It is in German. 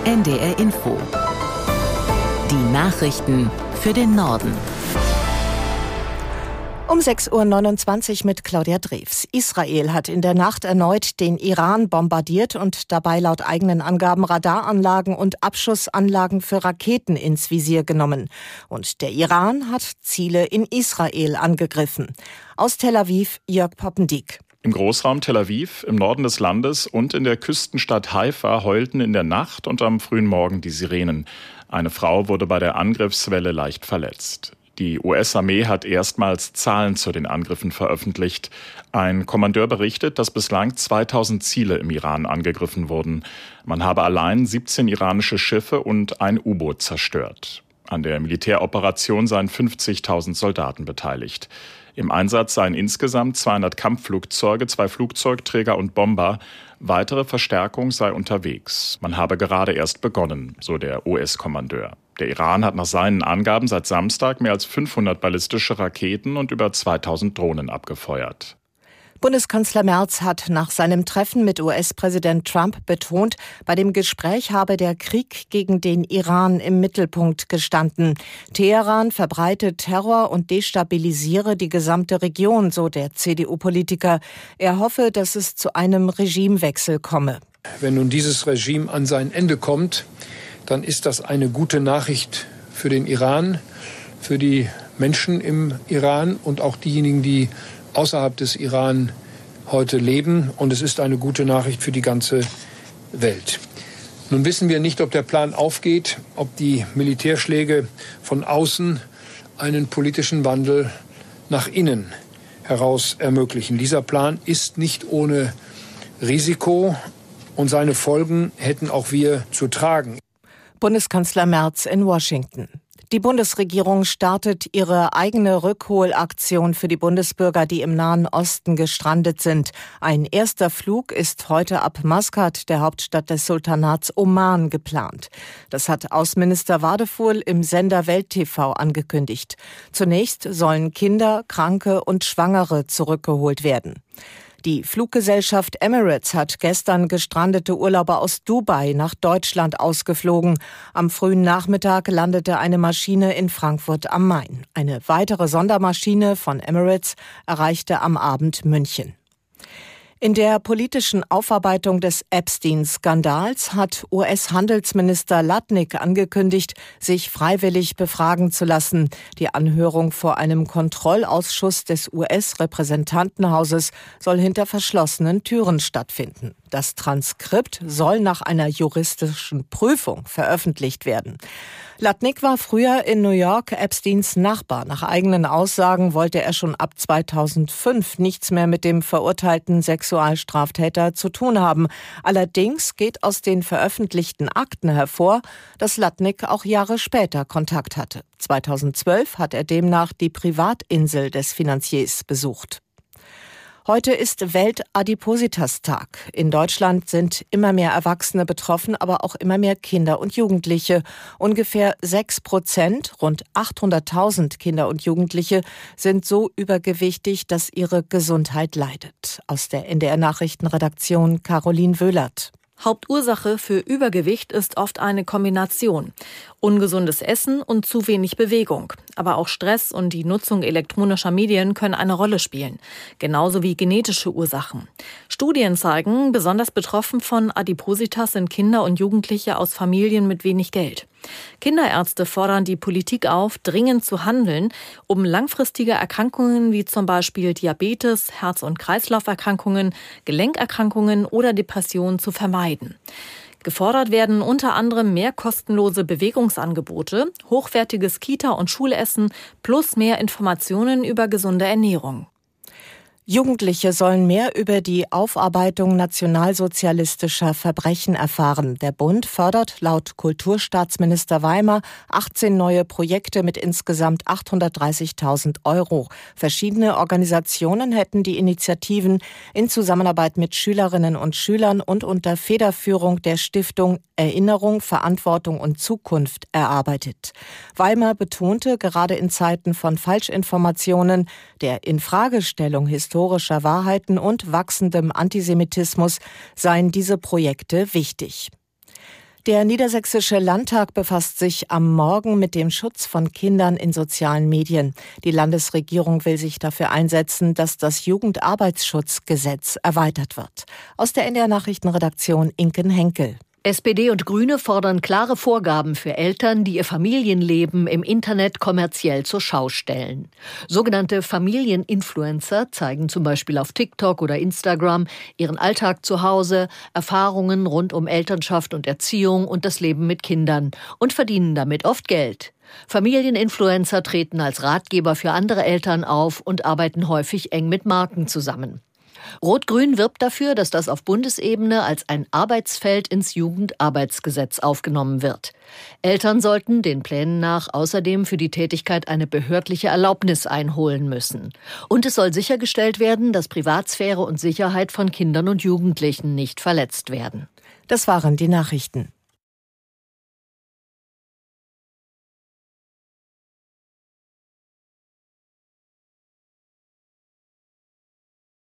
NDR Info. Die Nachrichten für den Norden. Um 6.29 Uhr mit Claudia Drews. Israel hat in der Nacht erneut den Iran bombardiert und dabei laut eigenen Angaben Radaranlagen und Abschussanlagen für Raketen ins Visier genommen. Und der Iran hat Ziele in Israel angegriffen. Aus Tel Aviv, Jörg Poppendiek. Im Großraum Tel Aviv, im Norden des Landes und in der Küstenstadt Haifa heulten in der Nacht und am frühen Morgen die Sirenen. Eine Frau wurde bei der Angriffswelle leicht verletzt. Die US-Armee hat erstmals Zahlen zu den Angriffen veröffentlicht. Ein Kommandeur berichtet, dass bislang 2000 Ziele im Iran angegriffen wurden. Man habe allein 17 iranische Schiffe und ein U-Boot zerstört. An der Militäroperation seien 50.000 Soldaten beteiligt. Im Einsatz seien insgesamt 200 Kampfflugzeuge, 2 Flugzeugträger und Bomber. Weitere Verstärkung sei unterwegs. Man habe gerade erst begonnen, so der US-Kommandeur. Der Iran hat nach seinen Angaben seit Samstag mehr als 500 ballistische Raketen und über 2000 Drohnen abgefeuert. Bundeskanzler Merz hat nach seinem Treffen mit US-Präsident Trump betont, bei dem Gespräch habe der Krieg gegen den Iran im Mittelpunkt gestanden. Teheran verbreite Terror und destabilisiere die gesamte Region, so der CDU-Politiker. Er hoffe, dass es zu einem Regimewechsel komme. Wenn nun dieses Regime an sein Ende kommt, dann ist das eine gute Nachricht für den Iran, für die Menschen im Iran und auch diejenigen, die außerhalb des Iran heute leben. Und es ist eine gute Nachricht für die ganze Welt. Nun wissen wir nicht, ob der Plan aufgeht, ob die Militärschläge von außen einen politischen Wandel nach innen heraus ermöglichen. Dieser Plan ist nicht ohne Risiko und seine Folgen hätten auch wir zu tragen. Bundeskanzler Merz in Washington. Die Bundesregierung startet ihre eigene Rückholaktion für die Bundesbürger, die im Nahen Osten gestrandet sind. Ein erster Flug ist heute ab Maskat, der Hauptstadt des Sultanats Oman, geplant. Das hat Außenminister Wadefuhl im Sender Welt TV angekündigt. Zunächst sollen Kinder, Kranke und Schwangere zurückgeholt werden. Die Fluggesellschaft Emirates hat gestern gestrandete Urlauber aus Dubai nach Deutschland ausgeflogen. Am frühen Nachmittag landete eine Maschine in Frankfurt am Main. Eine weitere Sondermaschine von Emirates erreichte am Abend München. In der politischen Aufarbeitung des Epstein-Skandals hat US-Handelsminister Lutnick angekündigt, sich freiwillig befragen zu lassen. Die Anhörung vor einem Kontrollausschuss des US-Repräsentantenhauses soll hinter verschlossenen Türen stattfinden. Das Transkript soll nach einer juristischen Prüfung veröffentlicht werden. Lutnick war früher in New York Epsteins Nachbar. Nach eigenen Aussagen wollte er schon ab 2005 nichts mehr mit dem verurteilten Sexualstraftäter zu tun haben. Allerdings geht aus den veröffentlichten Akten hervor, dass Lutnick auch Jahre später Kontakt hatte. 2012 hat er demnach die Privatinsel des Finanziers besucht. Heute ist Welt-Adipositas-Tag. In Deutschland sind immer mehr Erwachsene betroffen, aber auch immer mehr Kinder und Jugendliche. Ungefähr 6%, rund 800.000 Kinder und Jugendliche, sind so übergewichtig, dass ihre Gesundheit leidet. Aus der NDR-Nachrichtenredaktion Caroline Wöhlert. Hauptursache für Übergewicht ist oft eine Kombination. Ungesundes Essen und zu wenig Bewegung. Aber auch Stress und die Nutzung elektronischer Medien können eine Rolle spielen. Genauso wie genetische Ursachen. Studien zeigen, besonders betroffen von Adipositas sind Kinder und Jugendliche aus Familien mit wenig Geld. Kinderärzte fordern die Politik auf, dringend zu handeln, um langfristige Erkrankungen wie zum Beispiel Diabetes, Herz- und Kreislauferkrankungen, Gelenkerkrankungen oder Depressionen zu vermeiden. Gefordert werden unter anderem mehr kostenlose Bewegungsangebote, hochwertiges Kita- und Schulessen plus mehr Informationen über gesunde Ernährung. Jugendliche sollen mehr über die Aufarbeitung nationalsozialistischer Verbrechen erfahren. Der Bund fördert laut Kulturstaatsminister Weimer 18 neue Projekte mit insgesamt 830.000 €. Verschiedene Organisationen hätten die Initiativen in Zusammenarbeit mit Schülerinnen und Schülern und unter Federführung der Stiftung Erinnerung, Verantwortung und Zukunft erarbeitet. Weimer betonte, gerade in Zeiten von Falschinformationen, der Infragestellung historischer Wahrheiten und wachsendem Antisemitismus seien diese Projekte wichtig. Der Niedersächsische Landtag befasst sich am Morgen mit dem Schutz von Kindern in sozialen Medien. Die Landesregierung will sich dafür einsetzen, dass das Jugendarbeitsschutzgesetz erweitert wird. Aus der NDR Nachrichtenredaktion Inken Henkel. SPD und Grüne fordern klare Vorgaben für Eltern, die ihr Familienleben im Internet kommerziell zur Schau stellen. Sogenannte Familieninfluencer zeigen zum Beispiel auf TikTok oder Instagram ihren Alltag zu Hause, Erfahrungen rund um Elternschaft und Erziehung und das Leben mit Kindern und verdienen damit oft Geld. Familieninfluencer treten als Ratgeber für andere Eltern auf und arbeiten häufig eng mit Marken zusammen. Rot-Grün wirbt dafür, dass das auf Bundesebene als ein Arbeitsfeld ins Jugendarbeitsgesetz aufgenommen wird. Eltern sollten den Plänen nach außerdem für die Tätigkeit eine behördliche Erlaubnis einholen müssen. Und es soll sichergestellt werden, dass Privatsphäre und Sicherheit von Kindern und Jugendlichen nicht verletzt werden. Das waren die Nachrichten.